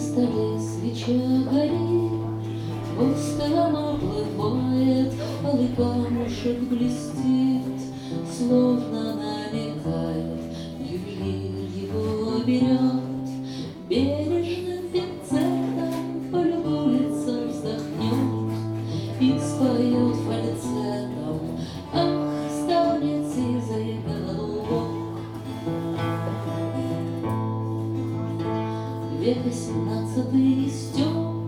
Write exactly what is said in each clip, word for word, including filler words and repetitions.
столе свеча горит, восковом оплывает, алый камушек блестит, словно намекает, ювелир его берет, бережным пинцетом полюбуется, вздохнет и споет фальцетом: ах, станет сизый голубок. Век восемнадцатый истек,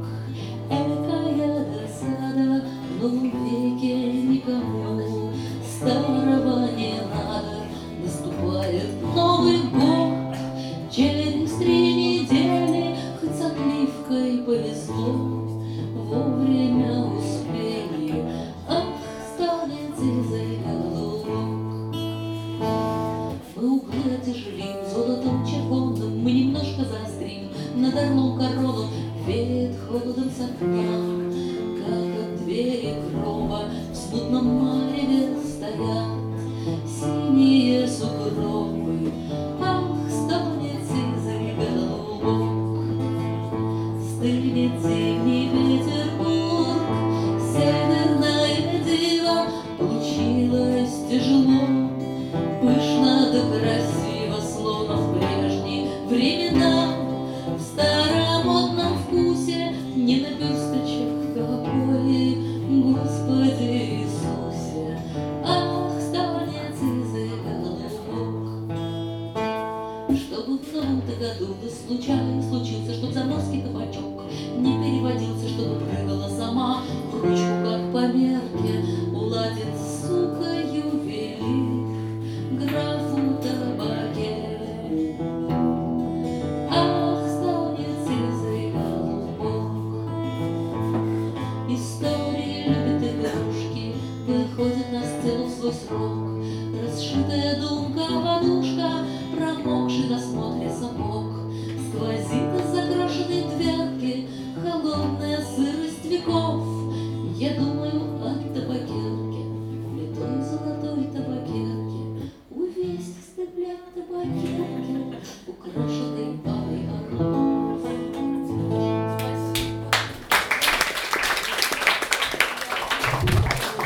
экая досада, но в веке никому старого не надо. Наступает Новый год, через три недели, хоть с отливкой повезло, вовремя успели, ах, станет сизый голубок. Мы углы отяжелим золотом червоным, мы немножко заострим над орлом корону, веет холодом с окна, как от двери гроба в смутном мареве стоят синие сугробы. Ах, стонет сизый голубок, стынет зимний Петербург, северное диво получилось тяжело, пышно да красиво, словно в прежние времена, в старомодном вкусе, не на бюсточек какой, Господи Иисусе, ах, станет сизый голубок. Чтобы в новом-то году да случайно случился, чтоб заморский кабачок не переводился, чтобы прыгала сама в ручку, как по мерке, уладит, сука, ювелир графу табаке. Ах, станет сизый голубок. Истории любят игрушки, выходит на сцену в свой срок, расшитая думка-подушка, промокший на смотре сапог, сквозит из закрошенной дверки холодная сырость веков. Я думаю,